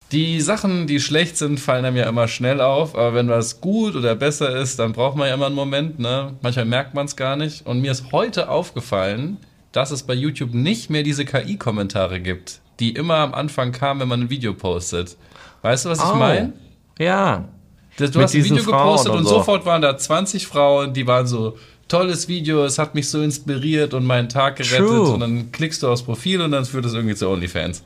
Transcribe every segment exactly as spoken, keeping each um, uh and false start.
Die Sachen, die schlecht sind, fallen einem ja immer schnell auf, aber wenn was gut oder besser ist, dann braucht man ja immer einen Moment, ne? Manchmal merkt man es gar nicht. Und mir ist heute aufgefallen, dass es bei YouTube nicht mehr diese K I-Kommentare gibt, die immer am Anfang kamen, wenn man ein Video postet. Weißt du, was ich Oh, meine? ja. Du Mit hast ein diesen Video Frauen gepostet und und so. sofort waren da zwanzig Frauen, die waren so, tolles Video, es hat mich so inspiriert und meinen Tag gerettet. True. Und dann klickst du aufs Profil und dann führt es irgendwie zu OnlyFans.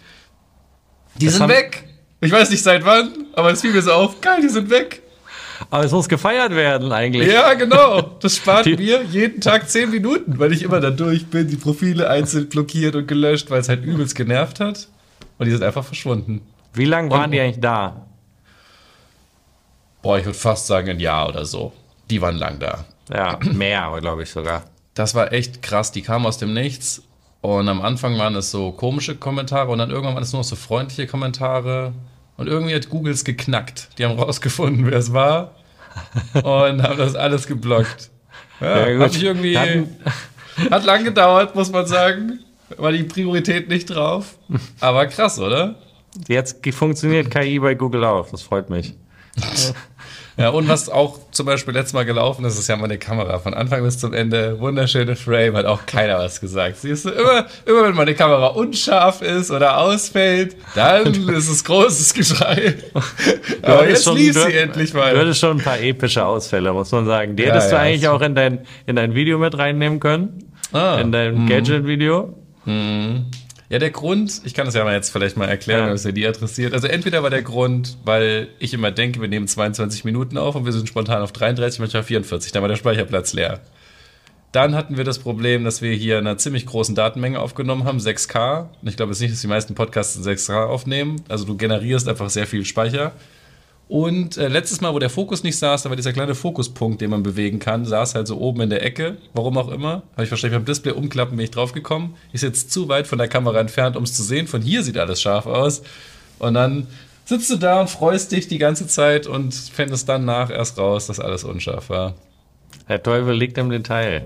Die Das sind haben- weg! Ich weiß nicht seit wann, aber es fiel mir so auf, geil, die sind weg. Aber es muss gefeiert werden eigentlich. Ja, genau. Das spart Die- mir jeden Tag zehn Minuten, weil ich immer da durch bin, die Profile einzeln blockiert und gelöscht, weil es halt übelst genervt hat. Und die sind einfach verschwunden. Wie lange waren Und- die eigentlich da? Boah, ich würde fast sagen ein Jahr oder so. Die waren lang da. Ja, mehr, glaube ich sogar. Das war echt krass. Die kamen aus dem Nichts. Und am Anfang waren es so komische Kommentare und dann irgendwann waren es nur noch so freundliche Kommentare. Und irgendwie hat Google es geknackt. Die haben rausgefunden, wer es war. Und haben das alles geblockt. Ja, Ja, gut. hat mich irgendwie. Dann- Hat lang gedauert, muss man sagen. War die Priorität nicht drauf. Aber krass, oder? Jetzt funktioniert K I bei Google auch. Das freut mich. Ja, und was auch zum Beispiel letztes Mal gelaufen ist, ist ja meine Kamera. Von Anfang bis zum Ende, wunderschöne Frame, hat auch keiner was gesagt. Siehst du, immer, immer wenn meine Kamera unscharf ist oder ausfällt, dann ist es großes Geschrei. Aber hattest jetzt schon- lief du- sie endlich Du mal. hattest schon ein paar epische Ausfälle, muss man sagen. Die Ja, hättest du ja, eigentlich ist- auch in dein, in dein Video mit reinnehmen können. Ah, In dein Gadget-Video. Ja, der Grund, ich kann das ja mal jetzt vielleicht mal erklären, Ja. wenn es ja die interessiert. Also entweder war der Grund, weil ich immer denke, wir nehmen zweiundzwanzig Minuten auf und wir sind spontan auf dreiunddreißig, manchmal vierundvierzig, dann war der Speicherplatz leer. Dann hatten wir das Problem, dass wir hier in einer ziemlich großen Datenmenge aufgenommen haben, sechs K. Und ich glaube jetzt nicht, dass die meisten Podcasts in sechs K aufnehmen. Also du generierst einfach sehr viel Speicher. Und äh, letztes Mal, wo der Fokus nicht saß, da war dieser kleine Fokuspunkt, den man bewegen kann, saß halt so oben in der Ecke, warum auch immer. Habe ich wahrscheinlich beim Display umklappen, bin ich draufgekommen. Ist jetzt zu weit von der Kamera entfernt, um es zu sehen. Von hier sieht alles scharf aus. Und dann sitzt du da und freust dich die ganze Zeit und fändest dann nach erst raus, dass alles unscharf war. Der Teufel liegt im Detail.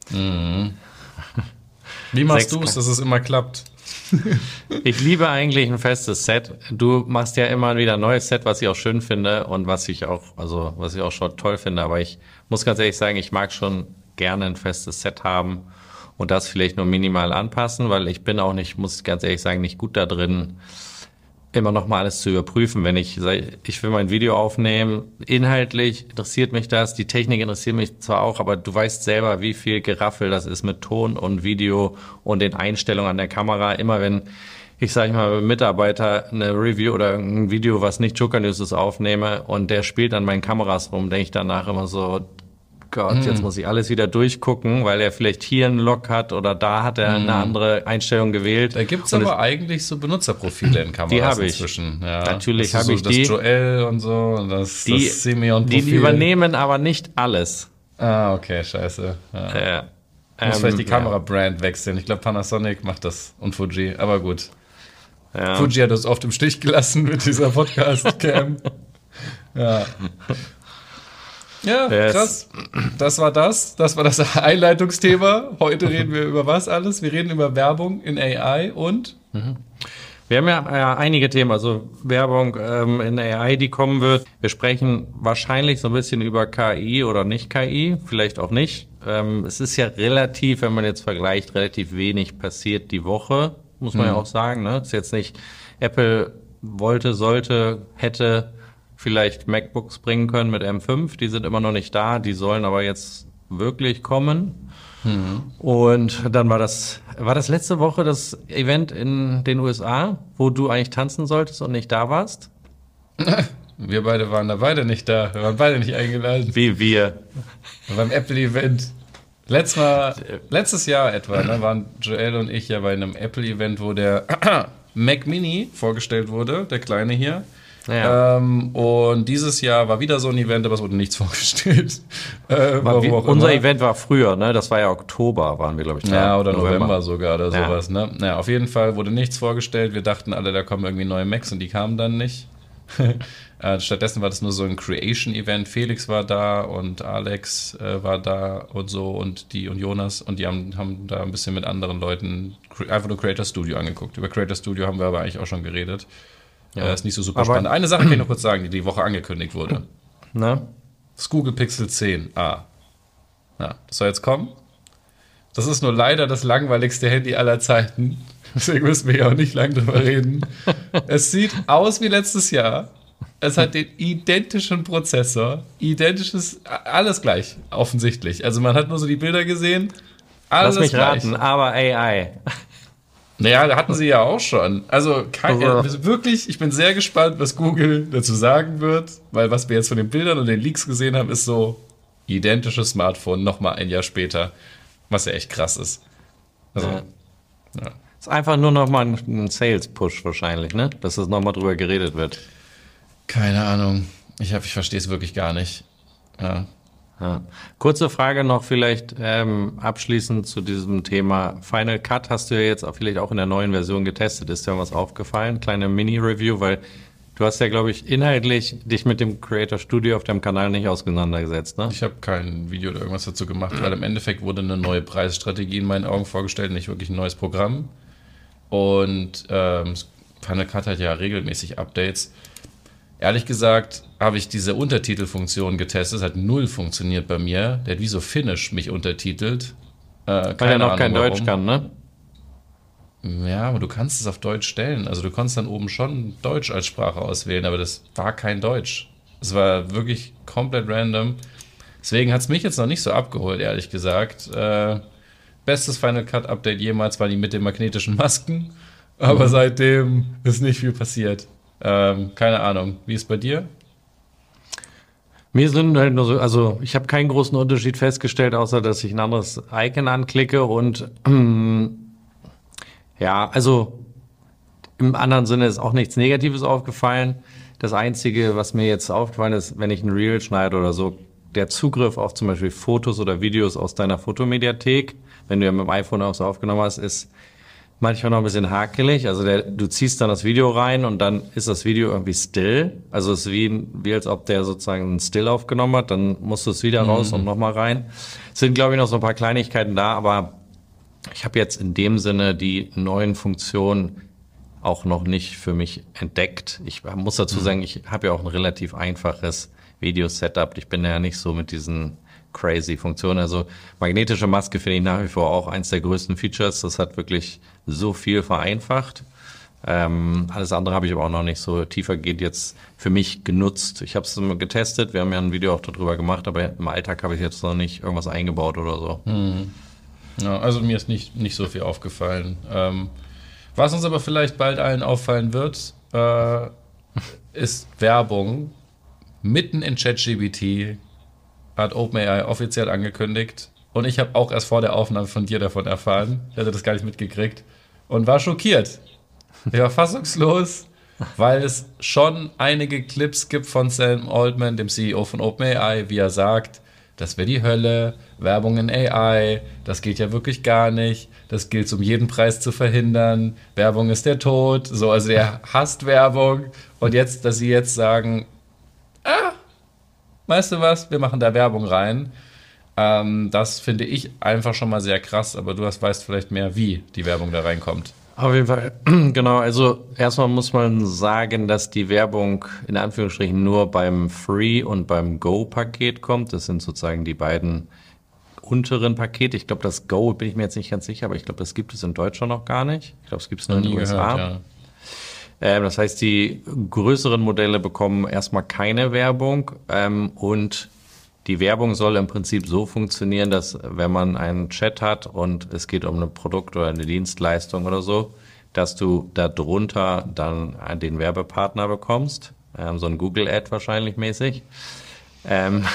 Wie machst sechs du K. es, dass es immer klappt? Ich liebe eigentlich ein festes Set. Du machst ja immer wieder ein neues Set, was ich auch schön finde und was ich auch, also was ich auch schon toll finde. Aber ich muss ganz ehrlich sagen, ich mag schon gerne ein festes Set haben und das vielleicht nur minimal anpassen, weil ich bin auch nicht, muss ganz ehrlich sagen, nicht gut da drin, immer noch mal alles zu überprüfen. Wenn ich sage, ich will mein Video aufnehmen, inhaltlich interessiert mich das, die Technik interessiert mich zwar auch, aber du weißt selber, wie viel Geraffel das ist mit Ton und Video und den Einstellungen an der Kamera. Immer wenn ich, sage ich mal, mit einem Mitarbeiter eine Review oder ein Video, was nicht Joker News ist, aufnehme und der spielt an meinen Kameras rum, denke ich danach immer so, Gott, jetzt muss ich alles wieder durchgucken, weil er vielleicht hier einen Lock hat oder da hat er eine andere Einstellung gewählt. Da gibt es Und es- aber eigentlich so Benutzerprofile in Kameras Die habe ich. inzwischen. Ja, Natürlich das ist habe ich so, die. Das Joel und so und das, Die, das Simeon die Profil. übernehmen aber nicht alles. Ah, okay, scheiße. Ja. Äh, Muss ähm, vielleicht die ja. Kamera-Brand wechseln. Ich glaube, Panasonic macht das und Fuji, aber gut. Ja. Fuji hat uns oft im Stich gelassen mit dieser Podcast-Cam. ja. Ja, Yes. krass. Das war das. Das war das Einleitungsthema. Heute reden wir über was alles? Wir reden über Werbung in A I und Wir haben ja, ja einige Themen, also Werbung ähm, in A I, die kommen wird. Wir sprechen wahrscheinlich so ein bisschen über K I oder nicht K I, vielleicht auch nicht. Ähm, es ist ja relativ, wenn man jetzt vergleicht, relativ wenig passiert die Woche, muss man ja auch sagen. Ne? Es ist jetzt nicht, Apple wollte, sollte, hätte vielleicht MacBooks bringen können mit M fünf, die sind immer noch nicht da, die sollen aber jetzt wirklich kommen. Und dann war das, war das letzte Woche das Event in den U S A, wo du eigentlich tanzen solltest und nicht da warst? wir beide waren da beide nicht da. Wir waren beide nicht eingeladen. Wie wir. Beim Apple-Event. Letztes, Mal, letztes Jahr etwa ne, waren Joel und ich ja bei einem Apple-Event, wo der Mac Mini vorgestellt wurde, der kleine hier. Ja. Ähm, und dieses Jahr war wieder so ein Event, aber es wurde nichts vorgestellt. Äh, War warum wie, auch unser immer. Event war früher, ne? Das war ja Oktober, waren wir, glaube ich, da. Ja, oder November, sogar oder Ja. sowas. Ne? Naja, auf jeden Fall wurde nichts vorgestellt. Wir dachten alle, da kommen irgendwie neue Macs und die kamen dann nicht. äh, stattdessen war das nur so ein Creation-Event. Felix war da und Alex äh, war da und so und die und Jonas und die haben, haben da ein bisschen mit anderen Leuten cre- einfach nur Creator Studio angeguckt. Über Creator Studio haben wir aber eigentlich auch schon geredet. Ja. Äh, ist nicht so super Aber- spannend. Eine Sache kann ich noch kurz sagen, die die Woche angekündigt wurde. Ne? Das Google Pixel zehn a. Ja, das soll jetzt kommen. Das ist nur leider das langweiligste Handy aller Zeiten. Deswegen müssen wir ja auch nicht lange drüber reden. Es sieht aus wie letztes Jahr. Es hat den identischen Prozessor. Identisches, alles gleich, offensichtlich. Also man hat nur so die Bilder gesehen. Alles Lass mich gleich. raten, aber A I. Naja, da hatten sie ja auch schon. Also kein, Also- äh, wirklich, ich bin sehr gespannt, was Google dazu sagen wird, weil was wir jetzt von den Bildern und den Leaks gesehen haben, ist so identisches Smartphone nochmal ein Jahr später, was ja echt krass ist. Also, Ja. ja. Ist einfach nur nochmal ein, ein Sales-Push wahrscheinlich, ne? Dass es nochmal drüber geredet wird. Keine Ahnung. Ich, hab- ich verstehe es wirklich gar nicht. Ja. Ja. Kurze Frage noch vielleicht ähm, abschließend zu diesem Thema Final Cut. Hast du ja jetzt auch vielleicht auch in der neuen Version getestet. Ist dir was aufgefallen? Kleine Mini-Review, weil du hast ja, glaube ich, inhaltlich dich mit dem Creator Studio auf deinem Kanal nicht auseinandergesetzt, ne? Ich habe kein Video oder irgendwas dazu gemacht, weil im Endeffekt wurde eine neue Preisstrategie in meinen Augen vorgestellt, nicht wirklich ein neues Programm. Und ähm, Final Cut hat ja regelmäßig Updates. Ehrlich gesagt habe ich diese Untertitelfunktion getestet. Es hat null funktioniert bei mir. Der hat wie so Finnish mich untertitelt. Äh, Weil er keine noch Ahnung, kein warum. Deutsch kann, ne? Ja, aber du kannst es auf Deutsch stellen. Also du konntest dann oben schon Deutsch als Sprache auswählen, aber das war kein Deutsch. Es war wirklich komplett random. Deswegen hat es mich jetzt noch nicht so abgeholt, ehrlich gesagt. Äh, bestes Final Cut Update jemals war die mit den magnetischen Masken. Aber Mhm. seitdem ist nicht viel passiert. Ähm, keine Ahnung. Wie ist bei dir? Mir sind halt nur so, also ich habe keinen großen Unterschied festgestellt, außer dass ich ein anderes Icon anklicke und ähm, ja, also im anderen Sinne ist auch nichts Negatives aufgefallen. Das Einzige, was mir jetzt aufgefallen ist, wenn ich ein Reel schneide oder so, der Zugriff auf zum Beispiel Fotos oder Videos aus deiner Fotomediathek, wenn du ja mit dem iPhone auch so aufgenommen hast, ist manchmal noch ein bisschen hakelig. Also der, du ziehst dann das Video rein und dann ist das Video irgendwie still. Also es ist wie, wie als ob der sozusagen ein Still aufgenommen hat. Dann musst du es wieder raus und nochmal rein. Es sind, glaube ich, noch so ein paar Kleinigkeiten da, aber ich habe jetzt in dem Sinne die neuen Funktionen auch noch nicht für mich entdeckt. Ich muss dazu sagen, ich habe ja auch ein relativ einfaches Video-Setup. Ich bin ja nicht so mit diesen crazy Funktionen. Also magnetische Maske finde ich nach wie vor auch eins der größten Features. Das hat wirklich so viel vereinfacht. Ähm, alles andere habe ich aber auch noch nicht so tiefergehend jetzt für mich genutzt. Ich habe es getestet. Wir haben ja ein Video auch darüber gemacht, aber im Alltag habe ich jetzt noch nicht irgendwas eingebaut oder so. Ja, also mir ist nicht, nicht so viel aufgefallen. Ähm, was uns aber vielleicht bald allen auffallen wird, äh, ist Werbung. Mitten in ChatGPT hat OpenAI offiziell angekündigt. Und ich habe auch erst vor der Aufnahme von dir davon erfahren. Ich hatte das gar nicht mitgekriegt. Und war schockiert. Ich war fassungslos, weil es schon einige Clips gibt von Sam Altman, dem C E O von OpenAI, wie er sagt, das wäre die Hölle, Werbung in A I, das geht ja wirklich gar nicht, das gilt um jeden Preis zu verhindern, Werbung ist der Tod, so, also der hasst Werbung. Und jetzt, dass sie jetzt sagen, ah, weißt du was, wir machen da Werbung rein, ähm, das finde ich einfach schon mal sehr krass, aber du hast, weißt vielleicht mehr, wie die Werbung da reinkommt. Auf jeden Fall, genau. Also erstmal muss man sagen, dass die Werbung in Anführungsstrichen nur beim Free- und beim Go-Paket kommt. Das sind sozusagen die beiden unteren Pakete. Ich glaube, das Go bin ich mir jetzt nicht ganz sicher, aber ich glaube, das gibt es in Deutschland noch gar nicht. Ich glaube, es gibt es nur in den U S A. ja. Ähm, das heißt, die größeren Modelle bekommen erstmal keine Werbung ähm, und die Werbung soll im Prinzip so funktionieren, dass wenn man einen Chat hat und es geht um ein Produkt oder eine Dienstleistung oder so, dass du darunter dann den Werbepartner bekommst, ähm, so ein Google-Ad wahrscheinlich mäßig. Ähm,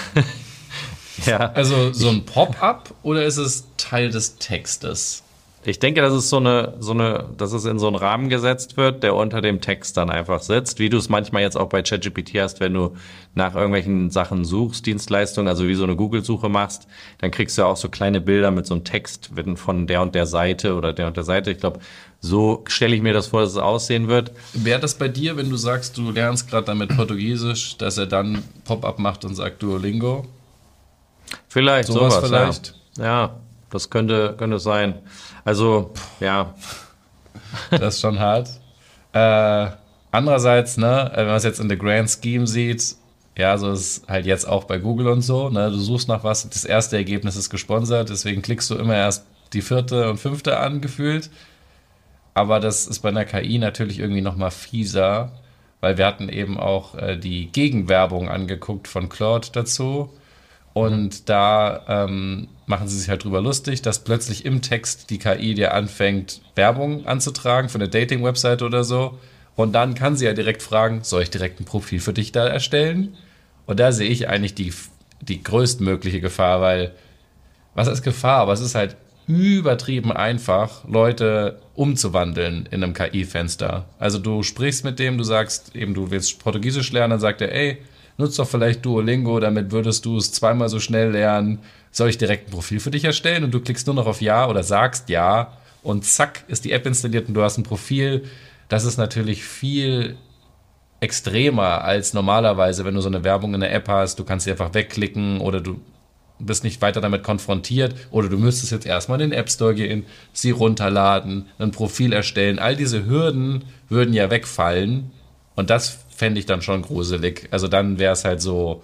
ja. Also so ein Pop-up oder ist es Teil des Textes? Ich denke, das ist so eine, so eine, dass es in so einen Rahmen gesetzt wird, der unter dem Text dann einfach sitzt, wie du es manchmal jetzt auch bei ChatGPT hast, wenn du nach irgendwelchen Sachen suchst, Dienstleistungen, also wie so eine Google-Suche machst, dann kriegst du auch so kleine Bilder mit so einem Text von der und der Seite oder der und der Seite. Ich glaube, so stelle ich mir das vor, dass es aussehen wird. Wäre das bei dir, wenn du sagst, du lernst gerade damit Portugiesisch, dass er dann Pop-up macht und sagt Duolingo? Vielleicht Sowas sowas, vielleicht? Ja. ja, das könnte, könnte sein. Also, ja. Das ist schon hart. Äh, Andererseits, ne, wenn man es jetzt in the grand scheme sieht, ja, so ist es halt jetzt auch bei Google und so, ne, du suchst nach was, das erste Ergebnis ist gesponsert, deswegen klickst du immer erst die vierte und fünfte an, gefühlt. Aber das ist bei einer K I natürlich irgendwie nochmal fieser, weil wir hatten eben auch äh, die Gegenwerbung angeguckt von Claude dazu. Und da ähm, machen sie sich halt drüber lustig, dass plötzlich im Text die K I dir anfängt, Werbung anzutragen für eine Dating-Website oder so. Und dann kann sie ja direkt fragen, soll ich direkt ein Profil für dich da erstellen? Und da sehe ich eigentlich die, die größtmögliche Gefahr, weil, was ist Gefahr? Aber es ist halt übertrieben einfach, Leute umzuwandeln in einem K I-Fenster. Also du sprichst mit dem, du sagst eben, du willst Portugiesisch lernen, dann sagt er, ey, nutz doch vielleicht Duolingo, damit würdest du es zweimal so schnell lernen. Soll ich direkt ein Profil für dich erstellen? Und du klickst nur noch auf Ja oder sagst Ja und zack, ist die App installiert und du hast ein Profil. Das ist natürlich viel extremer als normalerweise, wenn du so eine Werbung in der App hast. Du kannst sie einfach wegklicken oder du bist nicht weiter damit konfrontiert oder du müsstest jetzt erstmal in den App Store gehen, sie runterladen, ein Profil erstellen. All diese Hürden würden ja wegfallen und das fände ich dann schon gruselig. Also dann wäre es halt so,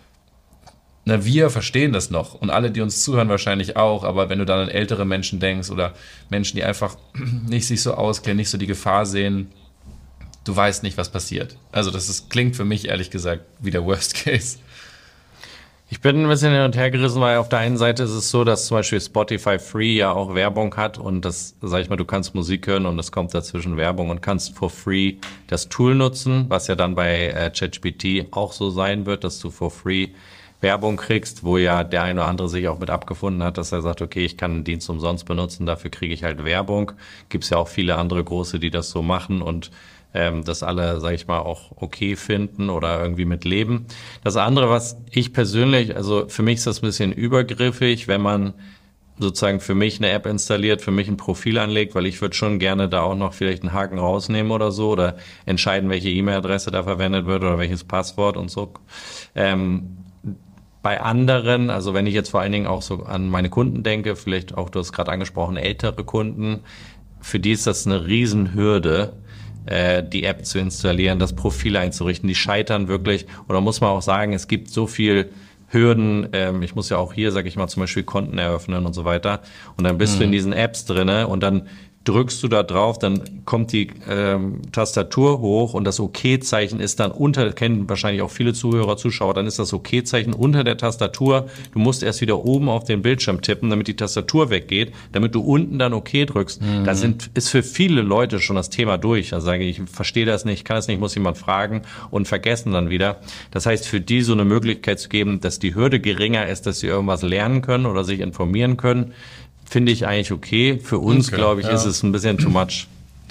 na, wir verstehen das noch und alle, die uns zuhören, wahrscheinlich auch, aber wenn du dann an ältere Menschen denkst oder Menschen, die einfach nicht sich so auskennen, nicht so die Gefahr sehen, du weißt nicht, was passiert. Also das ist, klingt für mich ehrlich gesagt wie der Worst Case. Ich bin ein bisschen hin und her gerissen, weil auf der einen Seite ist es so, dass zum Beispiel Spotify Free ja auch Werbung hat und das, sag ich mal, du kannst Musik hören und es kommt dazwischen Werbung und kannst for free das Tool nutzen, was ja dann bei äh, ChatGPT auch so sein wird, dass du for free Werbung kriegst, wo ja der eine oder andere sich auch mit abgefunden hat, dass er sagt, okay, ich kann einen Dienst umsonst benutzen, dafür kriege ich halt Werbung. Gibt's ja auch viele andere große, die das so machen und ähm, das alle, sage ich mal, auch okay finden oder irgendwie mit leben. Das andere, was ich persönlich, also für mich ist das ein bisschen übergriffig, wenn man sozusagen für mich eine App installiert, für mich ein Profil anlegt, weil ich würde schon gerne da auch noch vielleicht einen Haken rausnehmen oder so oder entscheiden, welche E-Mail-Adresse da verwendet wird oder welches Passwort und so. Ähm, Bei anderen, also wenn ich jetzt vor allen Dingen auch so an meine Kunden denke, vielleicht auch, du hast gerade angesprochen, ältere Kunden, für die ist das eine Riesenhürde, äh, die App zu installieren, das Profil einzurichten. Die scheitern wirklich, oder muss man auch sagen, es gibt so viel Hürden, ähm, ich muss ja auch hier, sag ich mal, zum Beispiel Konten eröffnen und so weiter. Und dann bist mhm. du in diesen Apps drinne und dann drückst du da drauf, dann kommt die ähm, Tastatur hoch und das OK-Zeichen ist dann unter, kennen wahrscheinlich auch viele Zuhörer, Zuschauer, dann ist das OK-Zeichen unter der Tastatur. Du musst erst wieder oben auf den Bildschirm tippen, damit die Tastatur weggeht, damit du unten dann OK drückst. Mhm. Da sind, ist für viele Leute schon das Thema durch. Da sage ich, ich verstehe das nicht, kann das nicht, muss jemand fragen und vergessen dann wieder. Das heißt, für die so eine Möglichkeit zu geben, dass die Hürde geringer ist, dass sie irgendwas lernen können oder sich informieren können, finde ich eigentlich okay. Für uns, okay, glaube ich, ja. ist es ein bisschen too much.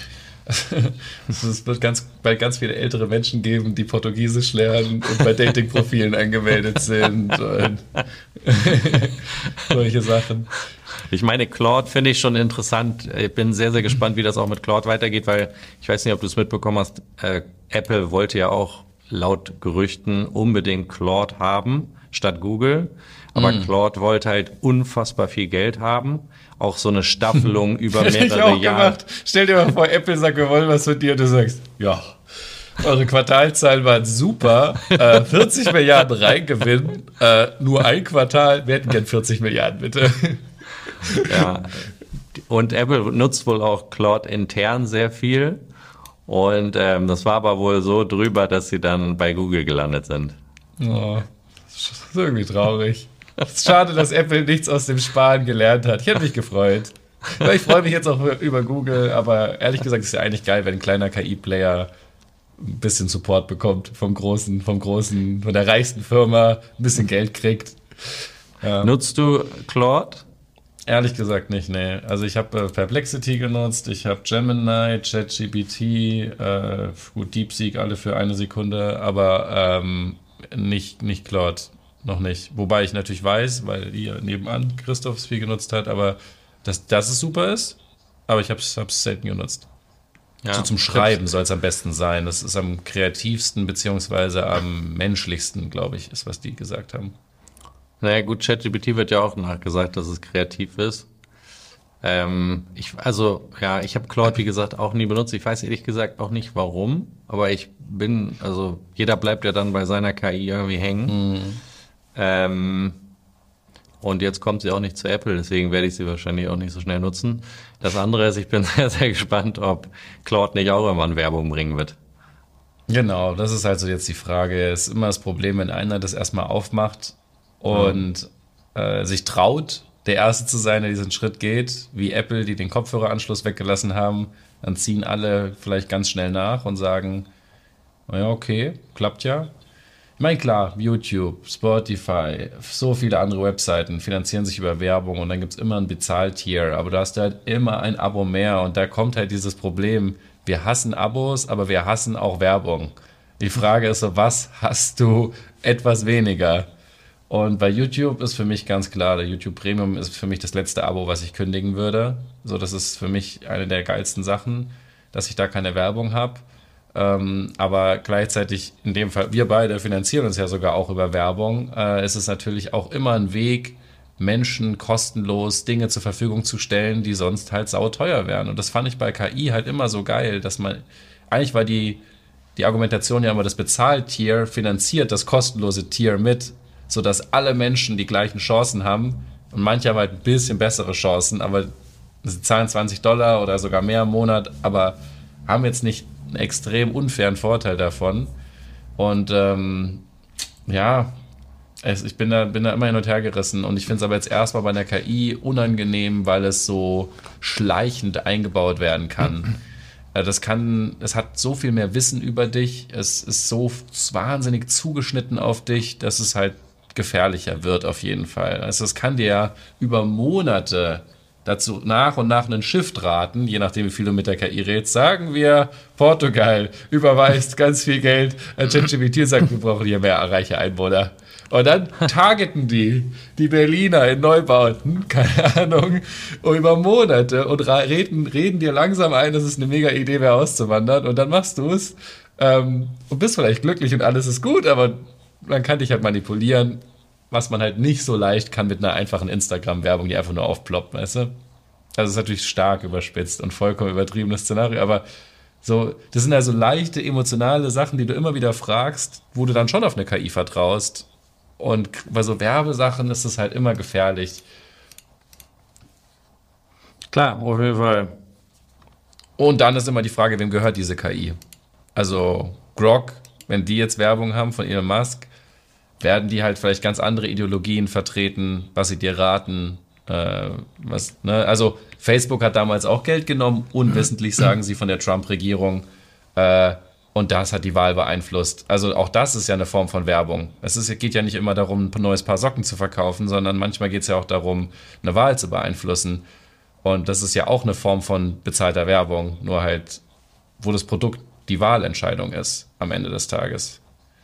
Es wird ganz, bald ganz viele ältere Menschen geben, die Portugiesisch lernen und bei Dating-Profilen angemeldet sind und solche Sachen. Ich meine, Claude finde ich schon interessant. Ich bin sehr, sehr gespannt, wie das auch mit Claude weitergeht, weil ich weiß nicht, ob du es mitbekommen hast, äh, Apple wollte ja auch laut Gerüchten unbedingt Claude haben statt Google. Aber mm. Claude wollte halt unfassbar viel Geld haben. Auch so eine Staffelung über mehrere ich auch Jahre. Gemacht. Stell dir mal vor, Apple sagt, wir wollen was von dir. Und du sagst, ja, eure Quartalzahlen waren super. Äh, vierzig Milliarden Reingewinn. Äh, nur ein Quartal. Wir hätten gern vierzig Milliarden, bitte. Ja. Und Apple nutzt wohl auch Claude intern sehr viel. Und ähm, das war aber wohl so drüber, dass sie dann bei Google gelandet sind. Oh, das ist irgendwie traurig. Es ist schade, dass Apple nichts aus dem Sparen gelernt hat. Ich hätte mich gefreut. Aber ich freue mich jetzt auch über Google, aber ehrlich gesagt ist es ja eigentlich geil, wenn ein kleiner K I-Player ein bisschen Support bekommt vom großen, vom großen, von der reichsten Firma, ein bisschen Geld kriegt. Ja. Nutzt du Claude? Ehrlich gesagt nicht, nee. Also ich habe äh, Perplexity genutzt, ich habe Gemini, ChatGPT, äh, gut, DeepSeek, alle für eine Sekunde, aber ähm, nicht, nicht Claude. Noch nicht. Wobei ich natürlich weiß, weil hier nebenan Christoph es viel genutzt hat, aber dass, dass es super ist, aber ich habe es selten genutzt. Ja, so zum Schreiben soll es am besten sein. Das ist am kreativsten beziehungsweise am menschlichsten, glaube ich, ist, was die gesagt haben. Naja gut, ChatGPT wird ja auch nachgesagt, dass es kreativ ist. Ähm, ich, also, ja, ich habe Claude, wie gesagt, auch nie benutzt. Ich weiß ehrlich gesagt auch nicht warum, aber ich bin, also jeder bleibt ja dann bei seiner K I irgendwie hängen. Mhm. Ähm, und jetzt kommt sie auch nicht zu Apple, deswegen werde ich sie wahrscheinlich auch nicht so schnell nutzen. Das andere ist, ich bin sehr, sehr gespannt, ob Claude nicht auch irgendwann Werbung bringen wird. Genau, das ist also jetzt die Frage. Es ist immer das Problem, wenn einer das erstmal aufmacht und äh, sich traut, der Erste zu sein, der diesen Schritt geht, wie Apple, die den Kopfhöreranschluss weggelassen haben, dann ziehen alle vielleicht ganz schnell nach und sagen, naja, okay, klappt ja. Ich meine, klar, YouTube, Spotify, so viele andere Webseiten finanzieren sich über Werbung und dann gibt es immer ein Bezahltier, aber du hast halt immer ein Abo mehr und da kommt halt dieses Problem, wir hassen Abos, aber wir hassen auch Werbung. Die Frage ist so, was hast du etwas weniger? Und bei YouTube ist für mich ganz klar, der YouTube Premium ist für mich das letzte Abo, was ich kündigen würde. So, das ist für mich eine der geilsten Sachen, dass ich da keine Werbung habe. Ähm, aber gleichzeitig, in dem Fall, wir beide finanzieren uns ja sogar auch über Werbung. Äh, ist es natürlich auch immer ein Weg, Menschen kostenlos Dinge zur Verfügung zu stellen, die sonst halt sauteuer wären. Und das fand ich bei K I halt immer so geil, dass man, eigentlich war die, die Argumentation ja immer, das Bezahltier finanziert das kostenlose Tier mit, sodass alle Menschen die gleichen Chancen haben und manche haben halt ein bisschen bessere Chancen, aber sie zahlen zwanzig Dollar oder sogar mehr im Monat, aber haben jetzt nicht einen extrem unfairen Vorteil davon. Und ähm, ja, es, ich bin da, bin da immer hin und her gerissen und ich finde es aber jetzt erstmal bei der K I unangenehm, weil es so schleichend eingebaut werden kann. Das kann, es hat so viel mehr Wissen über dich, es ist so wahnsinnig zugeschnitten auf dich, dass es halt gefährlicher wird auf jeden Fall. Also es kann dir ja über Monate dazu nach und nach einen Shift raten, je nachdem wie viel du mit der K I redest. Sagen wir, Portugal überweist ganz viel Geld an ChatGPT und sagt, wir brauchen hier mehr reiche Einwohner. Und dann targeten die, die Berliner in Neubauten, keine Ahnung, über Monate und reden, reden dir langsam ein, dass es eine mega Idee wäre, auszuwandern. Und dann machst du es ähm, und bist vielleicht glücklich und alles ist gut, aber man kann dich halt manipulieren, was man halt nicht so leicht kann mit einer einfachen Instagram-Werbung, die einfach nur aufploppt, weißt du? Also es ist natürlich stark überspitzt und vollkommen übertriebenes Szenario, aber so, das sind also leichte, emotionale Sachen, die du immer wieder fragst, wo du dann schon auf eine K I vertraust. Und bei so Werbesachen ist es halt immer gefährlich. Klar, auf jeden Fall. Und dann ist immer die Frage, wem gehört diese K I? Also Grok, wenn die jetzt Werbung haben von Elon Musk, werden die halt vielleicht ganz andere Ideologien vertreten, was sie dir raten. Äh, was, ne? Also Facebook hat damals auch Geld genommen, unwissentlich sagen sie von der Trump-Regierung. Äh, Und das hat die Wahl beeinflusst. Also auch das ist ja eine Form von Werbung. Es ist, geht ja nicht immer darum, ein neues Paar Socken zu verkaufen, sondern manchmal geht es ja auch darum, eine Wahl zu beeinflussen. Und das ist ja auch eine Form von bezahlter Werbung, nur halt, wo das Produkt die Wahlentscheidung ist am Ende des Tages.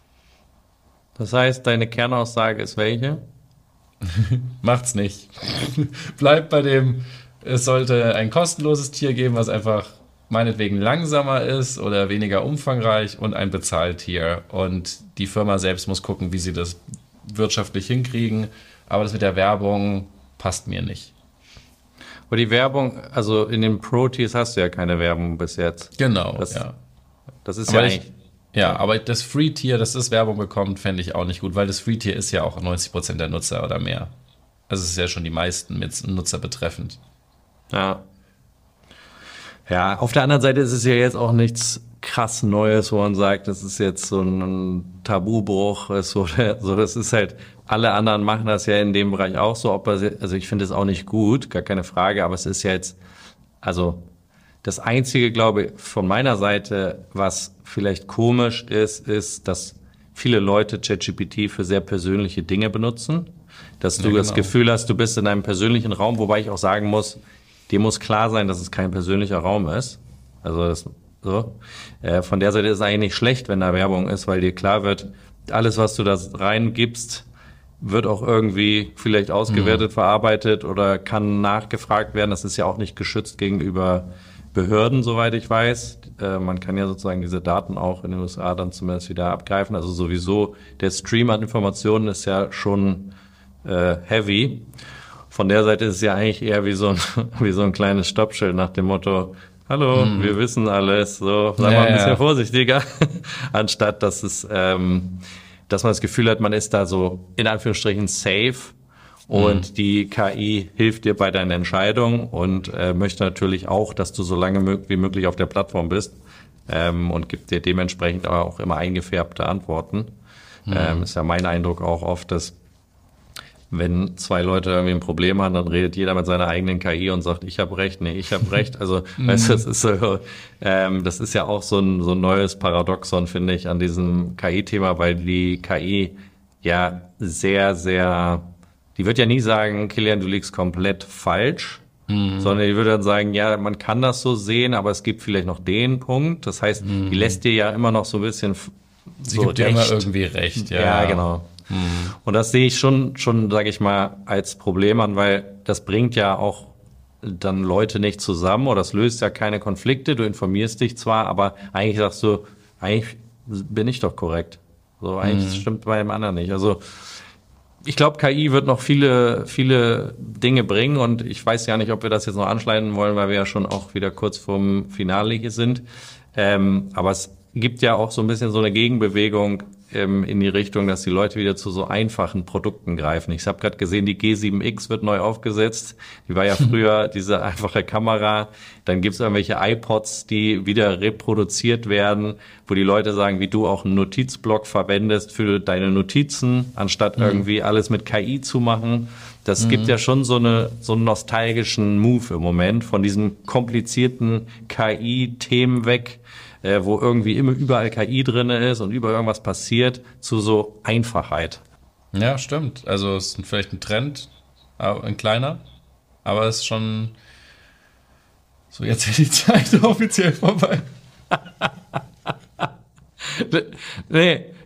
Das heißt, deine Kernaussage ist welche? Macht's nicht. Bleibt bei dem, es sollte ein kostenloses Tier geben, was einfach meinetwegen langsamer ist oder weniger umfangreich und ein Bezahltier. Und die Firma selbst muss gucken, wie sie das wirtschaftlich hinkriegen. Aber das mit der Werbung passt mir nicht. Aber die Werbung, also in den Pro-Tiers hast du ja keine Werbung bis jetzt. Genau, das, ja. Das ist aber ja ich, eigentlich... Ja, aber das Free-Tier, das das Werbung bekommt, fände ich auch nicht gut, weil das Free-Tier ist ja auch neunzig Prozent der Nutzer oder mehr. Also es ist ja schon die meisten mit Nutzer betreffend. Ja. Ja, auf der anderen Seite ist es ja jetzt auch nichts krass Neues, wo man sagt, das ist jetzt so ein Tabubruch, so, so das ist halt, alle anderen machen das ja in dem Bereich auch so, ob er, also ich finde es auch nicht gut, gar keine Frage, aber es ist ja jetzt, also das Einzige, glaube ich, von meiner Seite, was vielleicht komisch ist, ist, dass viele Leute ChatGPT für sehr persönliche Dinge benutzen, dass du ja, genau. das Gefühl hast, du bist in einem persönlichen Raum, wobei ich auch sagen muss, dir muss klar sein, dass es kein persönlicher Raum ist. Also das, so. Äh, von der Seite ist es eigentlich nicht schlecht, wenn da Werbung ist, weil dir klar wird, alles, was du da reingibst, wird auch irgendwie vielleicht ausgewertet, mhm. verarbeitet oder kann nachgefragt werden. Das ist ja auch nicht geschützt gegenüber Behörden, soweit ich weiß. Äh, man kann ja sozusagen diese Daten auch in den U S A dann zumindest wieder abgreifen. Also sowieso der Stream an Informationen ist ja schon äh, heavy. von der Seite ist es ja eigentlich eher wie so ein, wie so ein kleines Stoppschild nach dem Motto, hallo, hm. wir wissen alles, so, sei ja, mal ein bisschen ja. vorsichtiger, anstatt dass es, ähm, dass man das Gefühl hat, man ist da so in Anführungsstrichen safe und hm. die K I hilft dir bei deinen Entscheidungen und äh, möchte natürlich auch, dass du so lange mö- wie möglich auf der Plattform bist ähm, und gibt dir dementsprechend auch immer eingefärbte Antworten. Hm. Ähm, ist ja mein Eindruck auch oft, dass wenn zwei Leute irgendwie ein Problem haben, dann redet jeder mit seiner eigenen K I und sagt, ich habe recht, nee, ich habe recht. Also, weißt du, das ist so, ähm, das ist ja auch so ein so ein neues Paradoxon, finde ich, an diesem K I-Thema, weil die K I ja sehr, sehr, die wird ja nie sagen, Kilian, du liegst komplett falsch, mhm. sondern die würde dann sagen, ja, man kann das so sehen, aber es gibt vielleicht noch den Punkt. Das heißt, mhm. die lässt dir ja immer noch so ein bisschen Sie so gibt dir recht. immer irgendwie recht, ja. Ja, genau. Mhm. Und das sehe ich schon, schon, sage ich mal, als Problem an, weil das bringt ja auch dann Leute nicht zusammen oder das löst ja keine Konflikte. Du informierst dich zwar, aber eigentlich sagst du, eigentlich bin ich doch korrekt. So, eigentlich mhm. stimmt bei dem anderen nicht. Also ich glaube, K I wird noch viele, viele Dinge bringen und ich weiß ja nicht, ob wir das jetzt noch anschneiden wollen, weil wir ja schon auch wieder kurz vorm Finale hier sind. Ähm, aber es gibt ja auch so ein bisschen so eine Gegenbewegung ähm, in die Richtung, dass die Leute wieder zu so einfachen Produkten greifen. Ich habe gerade gesehen, die G sieben X wird neu aufgesetzt. Die war ja früher diese einfache Kamera. Dann gibt's irgendwelche iPods, die wieder reproduziert werden, wo die Leute sagen, wie du auch einen Notizblock verwendest für deine Notizen, anstatt mhm. irgendwie alles mit K I zu machen. Das mhm. gibt ja schon so eine so einen nostalgischen Move im Moment von diesen komplizierten K I-Themen weg, äh, wo irgendwie immer überall K I drin ist und über irgendwas passiert, zu so Einfachheit. Ja, stimmt. Also es ist vielleicht ein Trend, ein kleiner, aber es ist schon so, jetzt ist die Zeit offiziell vorbei. Nee,